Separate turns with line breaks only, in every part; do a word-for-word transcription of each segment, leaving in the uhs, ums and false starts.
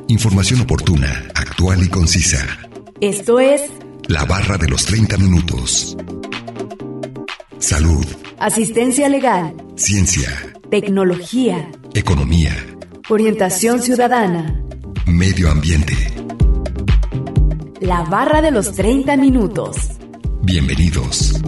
Información oportuna, actual y concisa.
Esto es
La Barra de los treinta minutos. Salud.
Asistencia legal.
Ciencia.
Tecnología.
Economía.
Orientación ciudadana.
Medio ambiente.
La Barra de los treinta minutos.
Bienvenidos.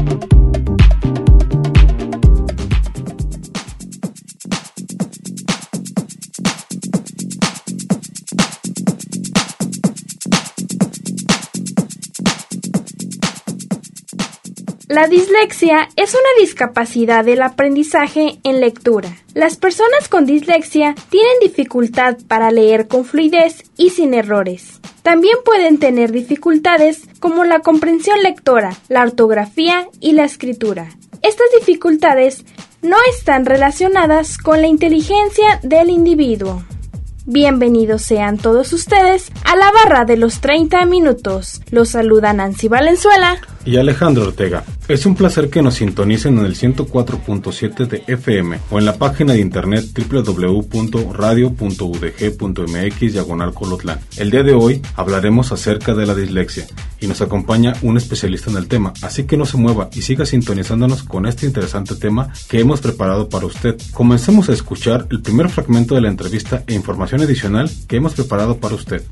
La dislexia es una discapacidad del aprendizaje en lectura. Las personas con dislexia tienen dificultad para leer con fluidez y sin errores. También pueden tener dificultades como la comprensión lectora, la ortografía y la escritura. Estas dificultades no están relacionadas con la inteligencia del individuo. Bienvenidos sean todos ustedes a la Barra de los treinta minutos. Los saluda Nancy Valenzuela
y Alejandro Ortega. Es un placer que nos sintonicen en el ciento cuatro punto siete de F M o en la página de internet doble u doble u doble u punto radio punto u d g punto m x diagonal Colotlán. El día de hoy hablaremos acerca de la dislexia y nos acompaña un especialista en el tema, así que no se mueva y siga sintonizándonos con este interesante tema que hemos preparado para usted. Comencemos a escuchar el primer fragmento de la entrevista e información adicional que hemos preparado para usted.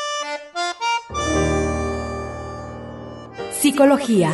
Psicología.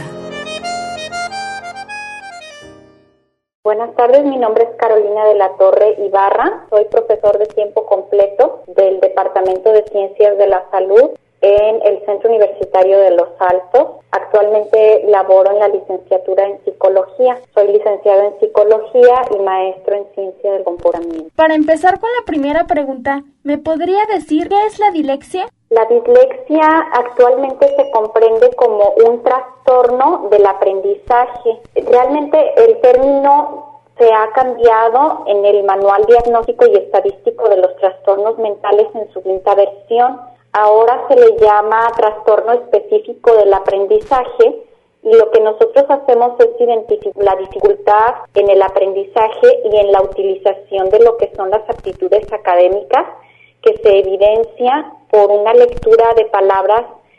Buenas tardes, mi nombre es Carolina de la Torre Ibarra, soy profesor de tiempo completo del Departamento de Ciencias de la Salud en el Centro Universitario de Los Altos. Actualmente laboro en la licenciatura en Psicología. Soy licenciado en Psicología y maestro en Ciencia del Comportamiento.
Para empezar con la primera pregunta, ¿me podría decir qué es la dislexia?
La dislexia actualmente se comprende como un trastorno del aprendizaje. Realmente el término se ha cambiado en el Manual Diagnóstico y Estadístico de los Trastornos Mentales en su quinta versión. Ahora se le llama trastorno específico del aprendizaje y lo que nosotros hacemos es identificar la dificultad en el aprendizaje y en la utilización de lo que son las aptitudes académicas que se evidencia por una lectura de palabras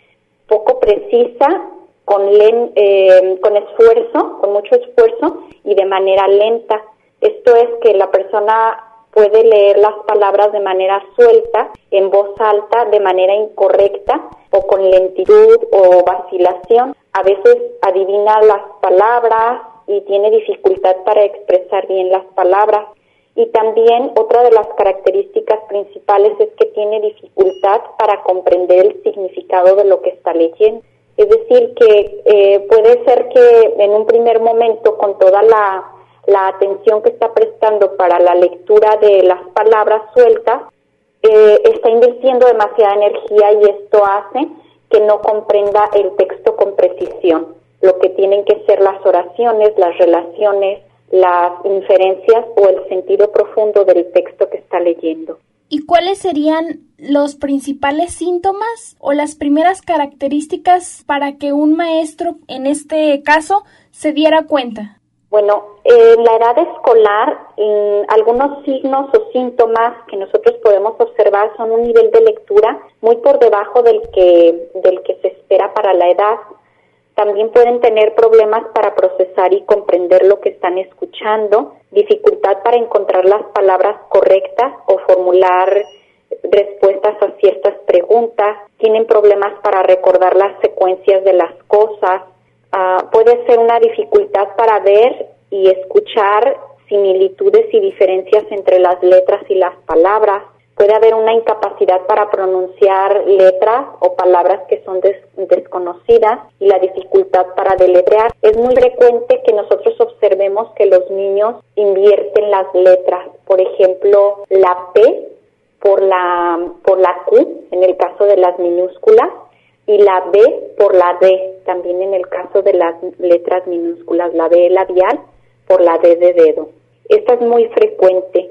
poco precisa, con, len, eh, con esfuerzo, con mucho esfuerzo y de manera lenta. Esto es que la persona puede leer las palabras de manera suelta, en voz alta, de manera incorrecta o con lentitud o vacilación. A veces adivina las palabras y tiene dificultad para expresar bien las palabras. Y también otra de las características principales es que tiene dificultad para comprender el significado de lo que está leyendo. Es decir, que eh, puede ser que en un primer momento, con toda la, la atención que está prestando para la lectura de las palabras sueltas, eh, está invirtiendo demasiada energía y esto hace que no comprenda el texto con precisión, lo que tienen que ser las oraciones, las relaciones, las inferencias o el sentido profundo del texto que está leyendo.
¿Y cuáles serían los principales síntomas o las primeras características para que un maestro, en este caso, se diera cuenta?
Bueno, en la edad escolar, eh, algunos signos o síntomas que nosotros podemos observar son un nivel de lectura muy por debajo del que, del que se espera para la edad. También pueden tener problemas para procesar y comprender lo que están escuchando, dificultad para encontrar las palabras correctas o formular respuestas a ciertas preguntas, tienen problemas para recordar las secuencias de las cosas, uh, puede ser una dificultad para ver y escuchar similitudes y diferencias entre las letras y las palabras. Puede haber una incapacidad para pronunciar letras o palabras que son des- desconocidas y la dificultad para deletrear. Es muy frecuente que nosotros observemos que los niños invierten las letras. Por ejemplo, la P por la, por la Q, en el caso de las minúsculas, y la B por la D, también en el caso de las letras minúsculas, la B labial por la D de dedo. Esta es muy frecuente.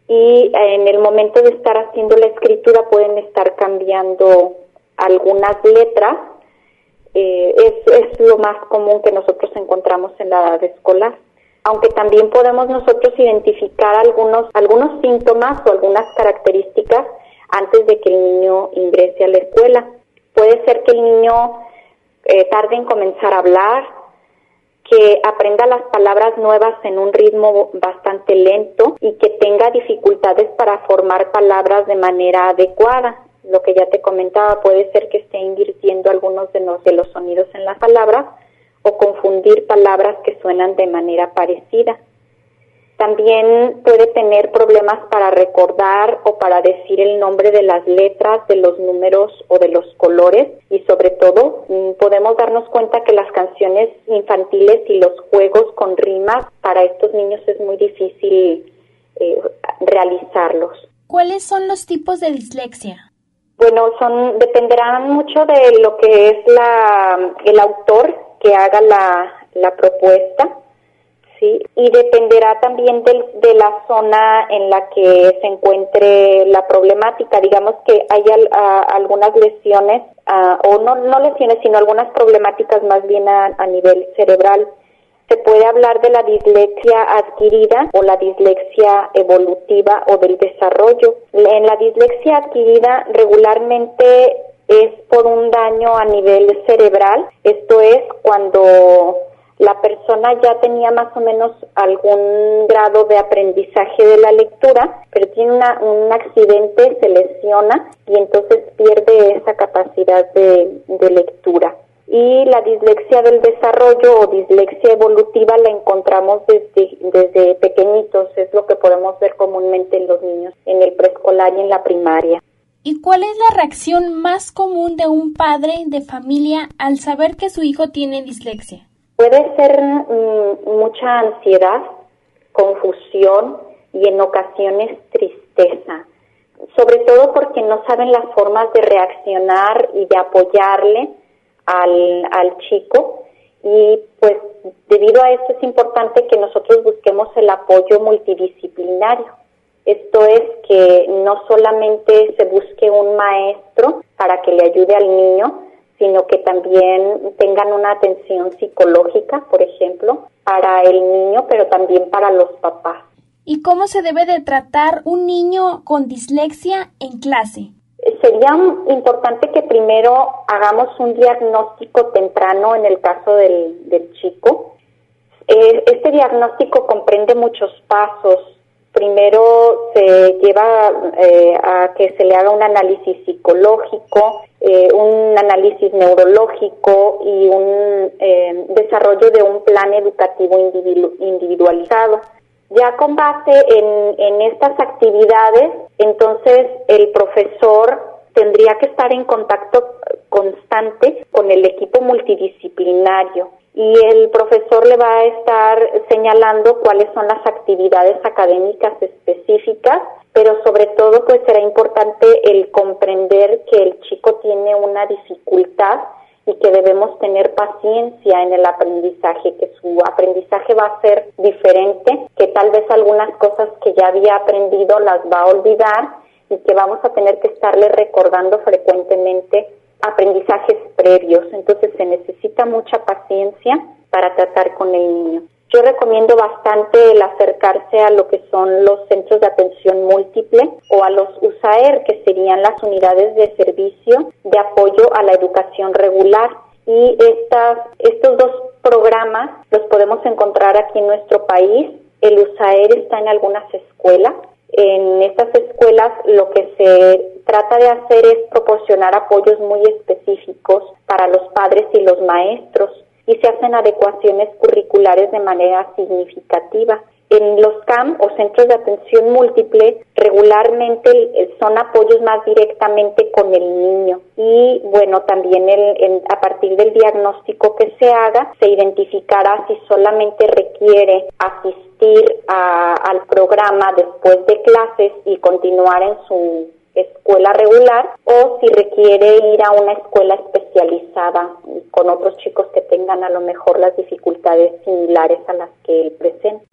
Y en el momento de estar haciendo la escritura pueden estar cambiando algunas letras. Eh, es, es lo más común que nosotros encontramos en la edad escolar. Aunque también podemos nosotros identificar algunos, algunos síntomas o algunas características antes de que que el niño ingrese a la escuela. Puede ser que el niño eh, tarde en comenzar a hablar, que aprenda las palabras nuevas en un ritmo bastante lento y que tenga dificultades para formar palabras de manera adecuada. Lo que ya te comentaba, puede ser que esté invirtiendo algunos de los, de los sonidos en las palabras o confundir palabras que suenan de manera parecida. También puede tener problemas para recordar o para decir el nombre de las letras, de los números o de los colores, y sobre todo podemos darnos cuenta que las canciones infantiles y los juegos con rimas para estos niños es muy difícil eh, realizarlos.
¿Cuáles son los tipos de dislexia?
Bueno, son dependerán mucho de lo que es la el autor que haga la, la propuesta. Sí, y dependerá también de, de la zona en la que se encuentre la problemática. Digamos que hay al, a, algunas lesiones, a, o no, no lesiones, sino algunas problemáticas más bien a, a nivel cerebral. Se puede hablar de la dislexia adquirida o la dislexia evolutiva o del desarrollo. En la dislexia adquirida regularmente es por un daño a nivel cerebral. Esto es cuando la persona ya tenía más o menos algún grado de aprendizaje de la lectura, pero tiene una, un accidente, se lesiona y entonces pierde esa capacidad de, de lectura. Y la dislexia del desarrollo o dislexia evolutiva la encontramos desde, desde pequeñitos, es lo que podemos ver comúnmente en los niños en el preescolar y en la primaria.
¿Y cuál es la reacción más común de un padre de familia al saber que su hijo tiene dislexia?
Puede ser mm, mucha ansiedad, confusión y en ocasiones tristeza, sobre todo porque no saben las formas de reaccionar y de apoyarle al, al chico, y pues debido a esto es importante que nosotros busquemos el apoyo multidisciplinario. Esto es que no solamente se busque un maestro para que le ayude al niño, sino que también tengan una atención psicológica, por ejemplo, para el niño, pero también para los papás.
¿Y cómo se debe de tratar un niño con dislexia en clase?
Sería importante que primero hagamos un diagnóstico temprano en el caso del, del chico. Este diagnóstico comprende muchos pasos. Primero se lleva eh, a que se le haga un análisis psicológico, eh, un análisis neurológico y un eh, desarrollo de un plan educativo individu- individualizado. Ya con base en, en estas actividades, entonces el profesor tendría que estar en contacto constante con el equipo multidisciplinario y el profesor le va a estar señalando cuáles son las actividades académicas específicas, pero sobre todo pues será importante el comprender que el chico tiene una dificultad y que debemos tener paciencia en el aprendizaje, que su aprendizaje va a ser diferente, que tal vez algunas cosas que ya había aprendido las va a olvidar y que vamos a tener que estarle recordando frecuentemente aprendizajes previos. Entonces se necesita mucha paciencia para tratar con el niño. Yo recomiendo bastante el acercarse a lo que son los centros de atención múltiple o a los U S A E R, que serían las unidades de servicio de apoyo a la educación regular. Y estas, estos dos programas los podemos encontrar aquí en nuestro país. El U S A E R está en algunas escuelas. En estas escuelas lo que se trata de hacer es proporcionar apoyos muy específicos para los padres y los maestros y se hacen adecuaciones curriculares de manera significativa. En los C A M o centros de atención múltiple regularmente son apoyos más directamente con el niño y bueno, también el, el, a partir del diagnóstico que se haga se identificará si solamente requiere asistir a, al programa después de clases y continuar en su escuela regular o si requiere ir a una escuela especializada con otros chicos que tengan a lo mejor las dificultades similares a las que él presenta.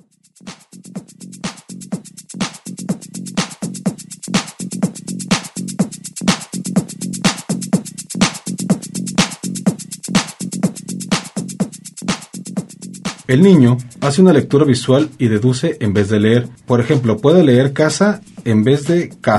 El niño hace una lectura visual y deduce en vez de leer. Por ejemplo, puede leer casa en vez de caso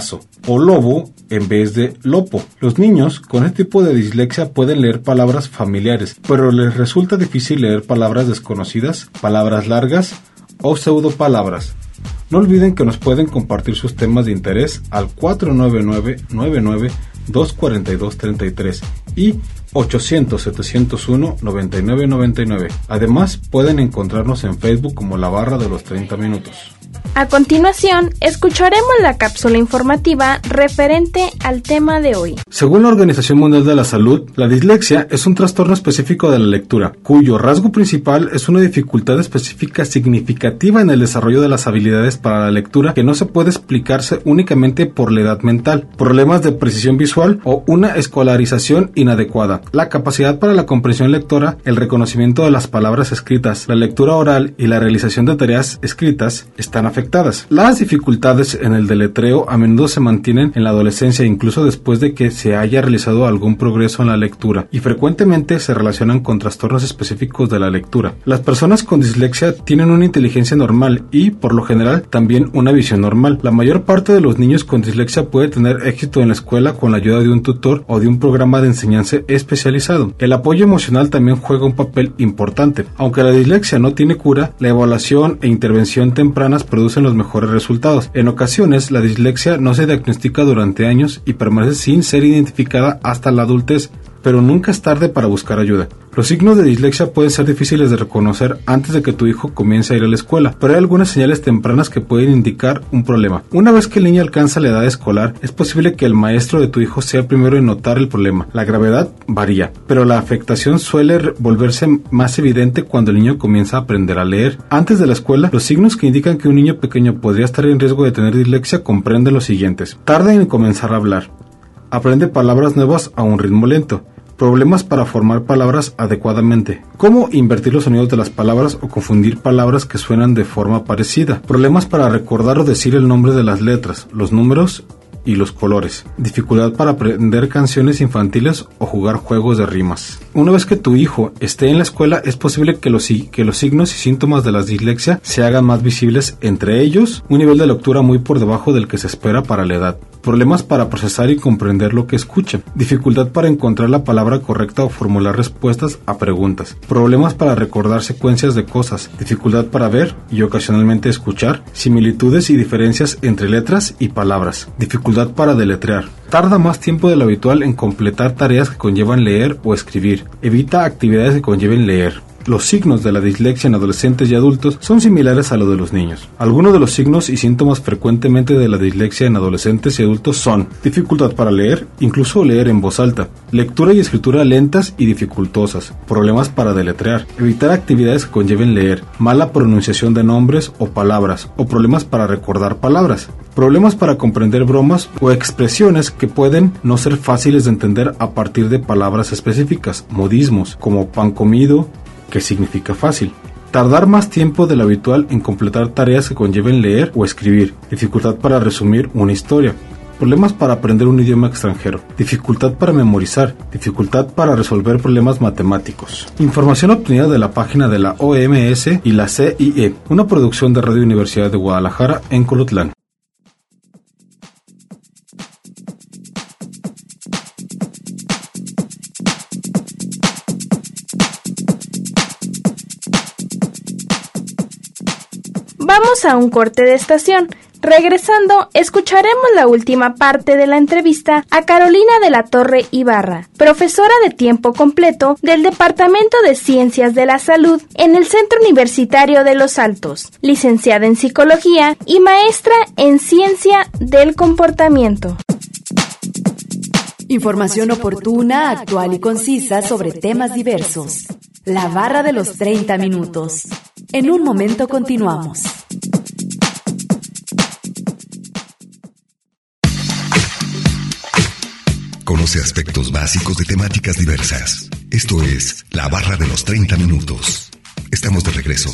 o lobo en vez de lopo. Los niños con este tipo de dislexia pueden leer palabras familiares, pero les resulta difícil leer palabras desconocidas, palabras largas o pseudopalabras. No olviden que nos pueden compartir sus temas de interés al cuatro nueve nueve, nueve nueve, dos cuatro dos, tres tres y ochocientos, setecientos uno, noventa y nueve noventa y nueve. Además, pueden encontrarnos en Facebook como La Barra de los treinta Minutos.
A continuación, escucharemos la cápsula informativa referente al tema de hoy.
Según la Organización Mundial de la Salud, la dislexia es un trastorno específico de la lectura, cuyo rasgo principal es una dificultad específica significativa en el desarrollo de las habilidades para la lectura que no se puede explicarse únicamente por la edad mental, problemas de precisión visual o una escolarización inadecuada. La capacidad para la comprensión lectora, el reconocimiento de las palabras escritas, la lectura oral y la realización de tareas escritas están afectadas. Las dificultades en el deletreo a menudo se mantienen en la adolescencia, incluso después de que se haya realizado algún progreso en la lectura, y frecuentemente se relacionan con trastornos específicos de la lectura. Las personas con dislexia tienen una inteligencia normal y, por lo general, también una visión normal. La mayor parte de los niños con dislexia puede tener éxito en la escuela con la ayuda de un tutor o de un programa de enseñanza especializado. El apoyo emocional también juega un papel importante. Aunque la dislexia no tiene cura, la evaluación e intervención tempranas producen los mejores resultados. En ocasiones, la dislexia no se diagnostica durante años y permanece sin ser identificada hasta la adultez, pero nunca es tarde para buscar ayuda. Los signos de dislexia pueden ser difíciles de reconocer antes de que tu hijo comience a ir a la escuela, pero hay algunas señales tempranas que pueden indicar un problema. Una vez que el niño alcanza la edad escolar, es posible que el maestro de tu hijo sea el primero en notar el problema. La gravedad varía, pero la afectación suele volverse más evidente cuando el niño comienza a aprender a leer. Antes de la escuela, los signos que indican que un niño pequeño podría estar en riesgo de tener dislexia comprenden los siguientes: tarda en comenzar a hablar, aprende palabras nuevas a un ritmo lento, problemas para formar palabras adecuadamente, cómo invertir los sonidos de las palabras o confundir palabras que suenan de forma parecida, problemas para recordar o decir el nombre de las letras, los números y los colores, dificultad para aprender canciones infantiles o jugar juegos de rimas. Una vez que tu hijo esté en la escuela, es posible que los, que los signos y síntomas de la dislexia se hagan más visibles, entre ellos un nivel de lectura muy por debajo del que se espera para la edad, problemas para procesar y comprender lo que escucha, dificultad para encontrar la palabra correcta o formular respuestas a preguntas, problemas para recordar secuencias de cosas, dificultad para ver y ocasionalmente escuchar, similitudes y diferencias entre letras y palabras, dificultad para deletrear, tarda más tiempo de lo habitual en completar tareas que conllevan leer o escribir, evita actividades que conlleven leer. Los signos de la dislexia en adolescentes y adultos son similares a los de los niños. Algunos de los signos y síntomas frecuentemente de la dislexia en adolescentes y adultos son dificultad para leer, incluso leer en voz alta, lectura y escritura lentas y dificultosas, problemas para deletrear, evitar actividades que conlleven leer, mala pronunciación de nombres o palabras, o problemas para recordar palabras, problemas para comprender bromas o expresiones que pueden no ser fáciles de entender a partir de palabras específicas, modismos como pan comido, que significa fácil. Tardar más tiempo de lo habitual en completar tareas que conlleven leer o escribir. Dificultad para resumir una historia. Problemas para aprender un idioma extranjero. Dificultad para memorizar. Dificultad para resolver problemas matemáticos. Información obtenida de la página de la O M S y la C I E, una producción de Radio Universidad de Guadalajara en Colotlán.
Vamos a un corte de estación. Regresando, escucharemos la última parte de la entrevista a Carolina de la Torre Ibarra, profesora de tiempo completo del Departamento de Ciencias de la Salud en el Centro Universitario de Los Altos, licenciada en Psicología y maestra en Ciencia del Comportamiento.
Información oportuna, actual y concisa sobre temas diversos. La Barra de los treinta Minutos. En un momento continuamos.
Conoce aspectos básicos de temáticas diversas. Esto es La Barra de los treinta Minutos. Estamos de regreso.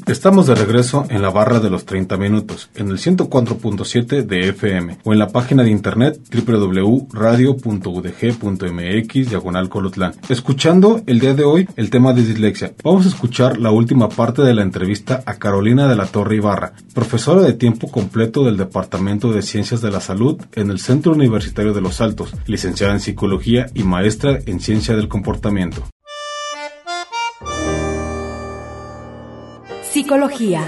Estamos de regreso en la barra de los treinta minutos, en el ciento cuatro punto siete de F M o en la página de internet doble u doble u doble u punto radio punto u d g punto m x diagonal Colotlán. Escuchando el día de hoy el tema de dislexia, vamos a escuchar la última parte de la entrevista a Carolina de la Torre Ibarra, profesora de tiempo completo del Departamento de Ciencias de la Salud en el Centro Universitario de Los Altos, licenciada en Psicología y maestra en Ciencia del Comportamiento.
Psicología.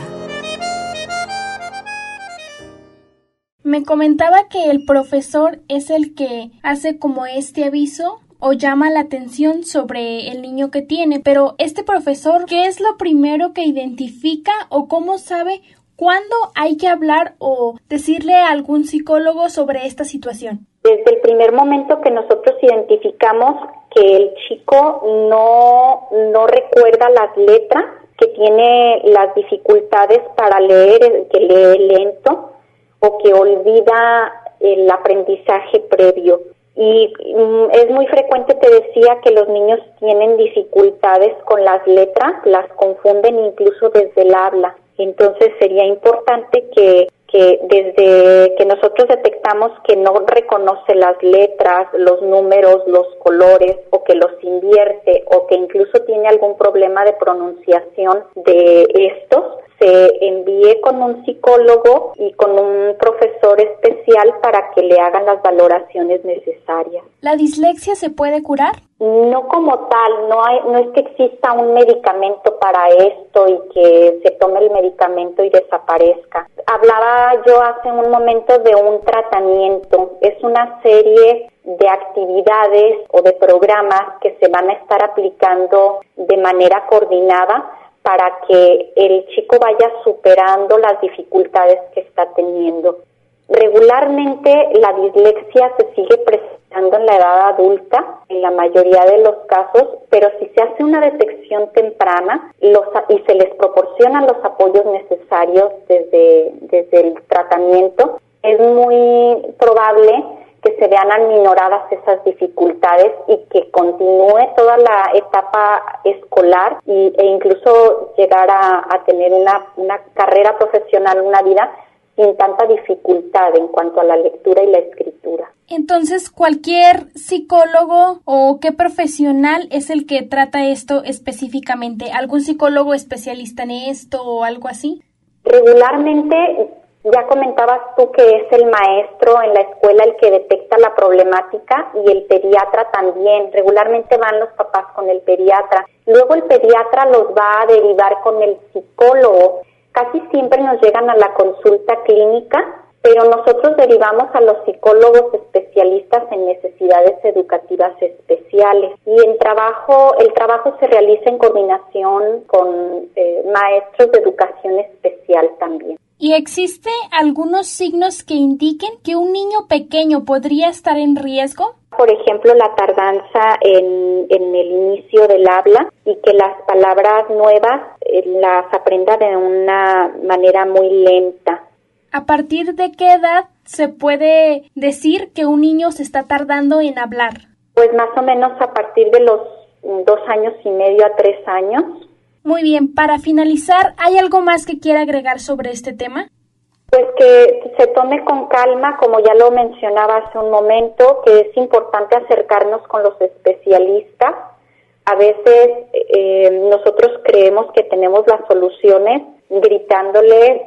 Me comentaba que el profesor es el que hace como este aviso o llama la atención sobre el niño que tiene, pero este profesor, ¿qué es lo primero que identifica o cómo sabe cuándo hay que hablar o decirle a algún psicólogo sobre esta situación?
Desde el primer momento que nosotros identificamos que el chico no, no recuerda las letras, que tiene las dificultades para leer, que lee lento o que olvida el aprendizaje previo. Y mm, es muy frecuente, te decía, que los niños tienen dificultades con las letras, las confunden incluso desde el habla. Entonces sería importante que, que desde que nosotros detectamos que no reconoce las letras, los números, los colores, o que los invierte, o que incluso tiene algún problema de pronunciación de estos, se envíe con un psicólogo y con un profesor especial para que le hagan las valoraciones necesarias.
¿La dislexia se puede curar?
No como tal, no hay, no es que exista un medicamento para esto y que se tome el medicamento y desaparezca. Hablaba yo hace un momento de un tratamiento, es una serie de actividades o de programas que se van a estar aplicando de manera coordinada para que el chico vaya superando las dificultades que está teniendo. Regularmente la dislexia se sigue presentando en la edad adulta, en la mayoría de los casos, pero si se hace una detección temprana los, y se les proporcionan los apoyos necesarios desde, desde el tratamiento, es muy probable que se vean aminoradas esas dificultades y que continúe toda la etapa escolar y, e incluso llegar a, a tener una, una carrera profesional, una vida sin tanta dificultad en cuanto a la lectura y la escritura.
Entonces, ¿cualquier psicólogo o qué profesional es el que trata esto específicamente? ¿Algún psicólogo especialista en esto o algo así?
Regularmente, ya comentabas tú que es el maestro en la escuela el que detecta la problemática y el pediatra también. Regularmente van los papás con el pediatra. Luego el pediatra los va a derivar con el psicólogo. Casi siempre nos llegan a la consulta clínica, pero nosotros derivamos a los psicólogos especialistas en necesidades educativas especiales. Y el trabajo, el trabajo se realiza en coordinación con eh, maestros de educación especial también.
¿Y existe algunos signos que indiquen que un niño pequeño podría estar en riesgo?
Por ejemplo, la tardanza en, en el inicio del habla y que las palabras nuevas eh, las aprenda de una manera muy lenta.
¿A partir de qué edad se puede decir que un niño se está tardando en hablar?
Pues más o menos a partir de los dos años y medio a tres años.
Muy bien, para finalizar, ¿hay algo más que quiera agregar sobre este tema?
Pues que se tome con calma, como ya lo mencionaba hace un momento, que es importante acercarnos con los especialistas. A veces eh, nosotros creemos que tenemos las soluciones gritándoles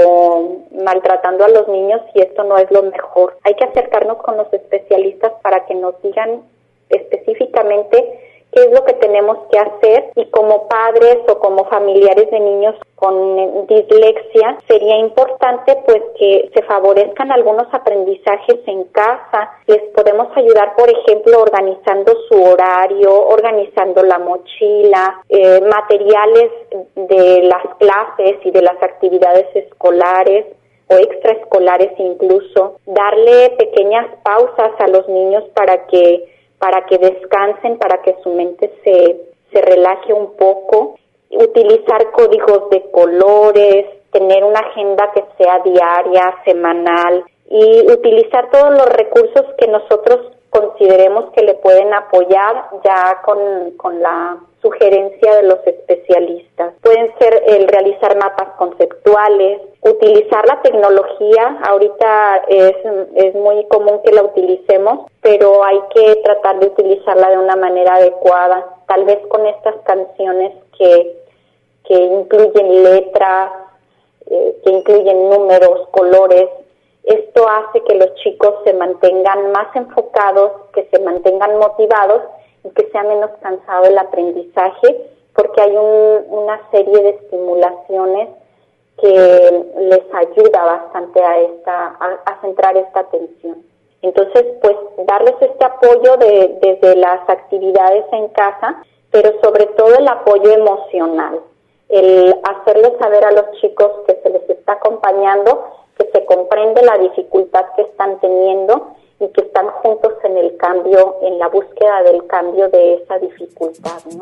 o maltratando a los niños y esto no es lo mejor. Hay que acercarnos con los especialistas para que nos digan específicamente qué es lo que tenemos que hacer y como padres o como familiares de niños con dislexia sería importante pues que se favorezcan algunos aprendizajes en casa. Les podemos ayudar, por ejemplo, organizando su horario, organizando la mochila, eh, materiales de las clases y de las actividades escolares o extraescolares incluso, darle pequeñas pausas a los niños para que para que descansen, para que su mente se, se relaje un poco, utilizar códigos de colores, tener una agenda que sea diaria, semanal y utilizar todos los recursos que nosotros consideremos que le pueden apoyar ya con, con la sugerencia de los especialistas. Pueden ser el realizar mapas conceptuales, utilizar la tecnología. Ahorita es, es muy común que la utilicemos, pero hay que tratar de utilizarla de una manera adecuada. Tal vez con estas canciones que, que incluyen letras, eh, que incluyen números, colores. Esto hace que los chicos se mantengan más enfocados, que se mantengan motivados y que sea menos cansado el aprendizaje, porque hay un, una serie de estimulaciones que les ayuda bastante a esta a, a centrar esta atención. Entonces, pues, darles este apoyo de, desde las actividades en casa, pero sobre todo el apoyo emocional, el hacerles saber a los chicos que se les está acompañando, que se comprende la dificultad que están teniendo y que están juntos en el cambio, en la búsqueda del cambio de esa dificultad, ¿no?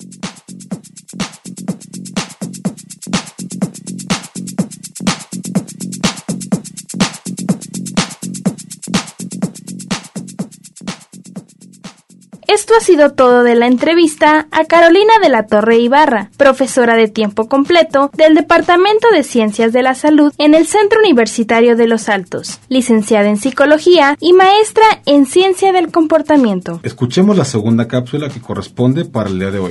Esto ha sido todo de la entrevista a Carolina de la Torre Ibarra, profesora de tiempo completo del Departamento de Ciencias de la Salud en el Centro Universitario de Los Altos, licenciada en Psicología y maestra en Ciencia del Comportamiento.
Escuchemos la segunda cápsula que corresponde para el día de hoy.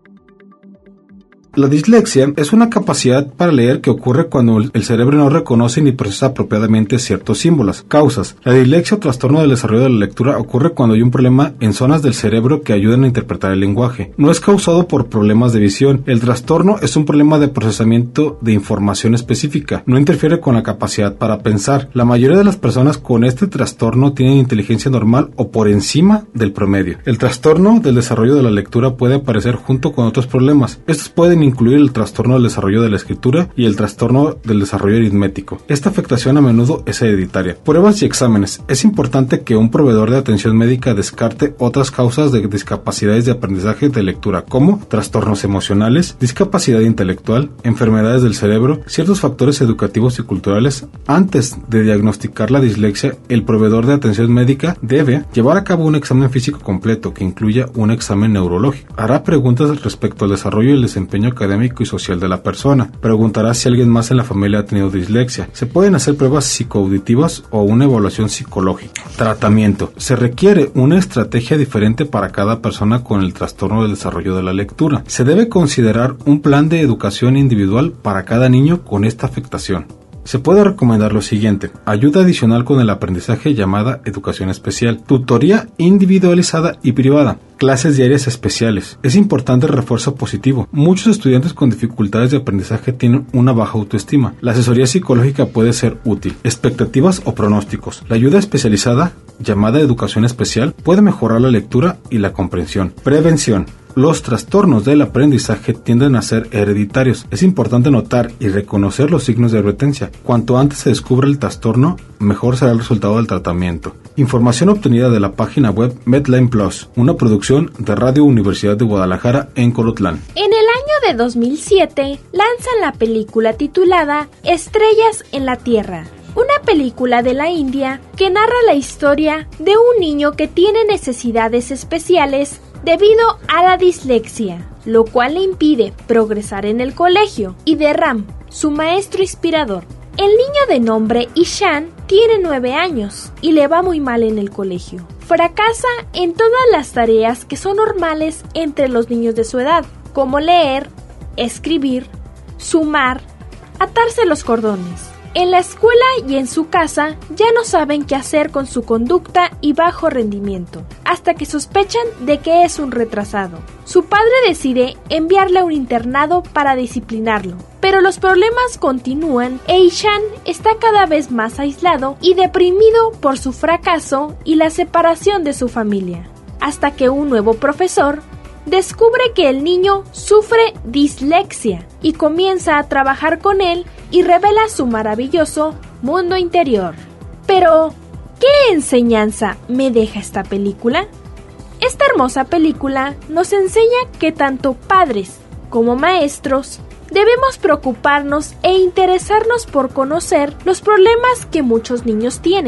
La dislexia es una capacidad para leer que ocurre cuando el cerebro no reconoce ni procesa apropiadamente ciertos símbolos. Causas. La dislexia o trastorno del desarrollo de la lectura ocurre cuando hay un problema en zonas del cerebro que ayudan a interpretar el lenguaje. No es causado por problemas de visión. El trastorno es un problema de procesamiento de información específica. No interfiere con la capacidad para pensar. La mayoría de las personas con este trastorno tienen inteligencia normal o por encima del promedio. El trastorno del desarrollo de la lectura puede aparecer junto con otros problemas. Estos pueden incluir el trastorno del desarrollo de la escritura y el trastorno del desarrollo aritmético. Esta afectación a menudo es hereditaria. Pruebas y exámenes. Es importante que un proveedor de atención médica descarte otras causas de discapacidades de aprendizaje de lectura, como trastornos emocionales, discapacidad intelectual, enfermedades del cerebro, ciertos factores educativos y culturales. Antes de diagnosticar la dislexia, el proveedor de atención médica debe llevar a cabo un examen físico completo que incluya un examen neurológico. Hará preguntas respecto al desarrollo y el desempeño académico y social de la persona. Preguntará si alguien más en la familia ha tenido dislexia. Se pueden hacer pruebas psicoauditivas o una evaluación psicológica. Tratamiento. Se requiere una estrategia diferente para cada persona con el trastorno del desarrollo de la lectura. Se debe considerar un plan de educación individual para cada niño con esta afectación. Se puede recomendar lo siguiente: ayuda adicional con el aprendizaje llamada educación especial, tutoría individualizada y privada, clases diarias especiales. Es importante el refuerzo positivo. Muchos estudiantes con dificultades de aprendizaje tienen una baja autoestima. La asesoría psicológica puede ser útil. Expectativas o pronósticos. La ayuda especializada, llamada educación especial, puede mejorar la lectura y la comprensión. Prevención. Los trastornos del aprendizaje tienden a ser hereditarios. Es importante notar y reconocer los signos de advertencia. Cuanto antes se descubra el trastorno, mejor será el resultado del tratamiento. Información obtenida de la página web Medline Plus, una producción de Radio Universidad de Guadalajara en Colotlán.
En el año de dos mil siete, lanzan la película titulada Estrellas en la Tierra, una película de la India que narra la historia de un niño que tiene necesidades especiales debido a la dislexia, lo cual le impide progresar en el colegio, y de Ram, su maestro inspirador. El niño de nombre Ishan tiene nueve años y le va muy mal en el colegio. Fracasa en todas las tareas que son normales entre los niños de su edad, como leer, escribir, sumar, atarse los cordones. En la escuela y en su casa ya no saben qué hacer con su conducta y bajo rendimiento, hasta que sospechan de que es un retrasado. Su padre decide enviarle a un internado para disciplinarlo, pero los problemas continúan e Ishan está cada vez más aislado y deprimido por su fracaso y la separación de su familia, hasta que un nuevo profesor descubre que el niño sufre dislexia y comienza a trabajar con él y revela su maravilloso mundo interior. Pero, ¿qué enseñanza me deja esta película? Esta hermosa película nos enseña que tanto padres como maestros debemos preocuparnos e interesarnos por conocer los problemas que muchos niños tienen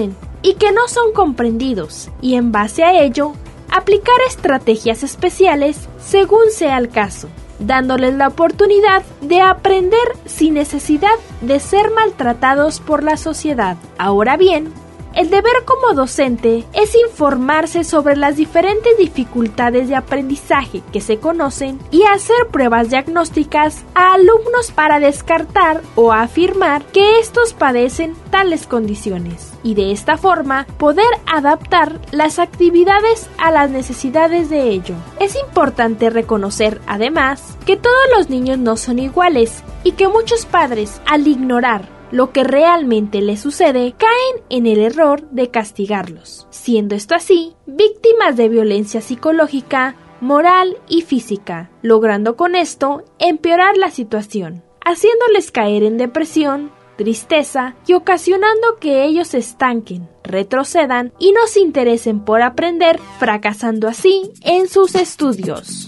y que no son comprendidos, y en base a ello, aplicar estrategias especiales según sea el caso, dándoles la oportunidad de aprender sin necesidad de ser maltratados por la sociedad. Ahora bien, el deber como docente es informarse sobre las diferentes dificultades de aprendizaje que se conocen y hacer pruebas diagnósticas a alumnos para descartar o afirmar que estos padecen tales condiciones y de esta forma poder adaptar las actividades a las necesidades de ello. Es importante reconocer, además, que todos los niños no son iguales y que muchos padres, al ignorar lo que realmente les sucede, caen en el error de castigarlos, siendo esto así víctimas de violencia psicológica, moral y física, logrando con esto empeorar la situación, haciéndoles caer en depresión, tristeza y ocasionando que ellos se estanquen, retrocedan y no se interesen por aprender, fracasando así en sus estudios.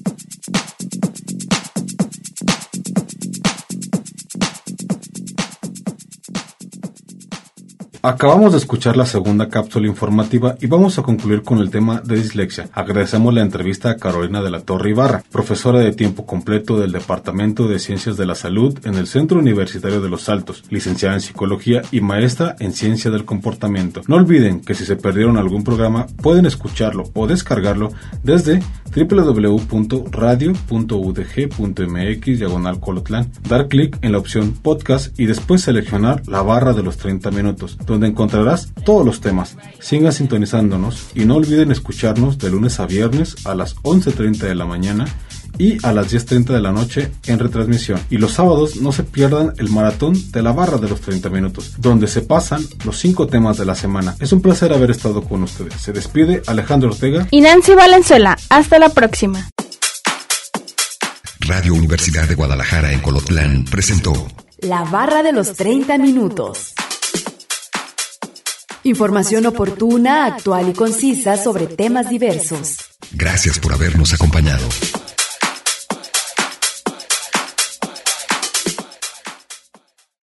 Acabamos de escuchar la segunda cápsula informativa y vamos a concluir con el tema de dislexia. Agradecemos la entrevista a Carolina de la Torre Ibarra, profesora de tiempo completo del Departamento de Ciencias de la Salud en el Centro Universitario de Los Altos, licenciada en Psicología y maestra en Ciencia del Comportamiento. No olviden que si se perdieron algún programa pueden escucharlo o descargarlo desde doble u doble u doble u punto radio punto u d g punto m x diagonal Colotlán, dar clic en la opción podcast y después seleccionar la barra de los treinta minutos, donde encontrarás todos los temas. Sigan sintonizándonos y no olviden escucharnos de lunes a viernes a las once treinta de la mañana y a las diez treinta de la noche en retransmisión. Y los sábados no se pierdan el maratón de la barra de los treinta minutos, donde se pasan los cinco temas de la semana. Es un placer haber estado con ustedes. Se despide Alejandro Ortega
y Nancy Valenzuela. Hasta la próxima.
Radio Universidad de Guadalajara en Colotlán presentó
La barra de los treinta minutos. Información oportuna, actual y concisa sobre temas diversos.
Gracias por habernos acompañado.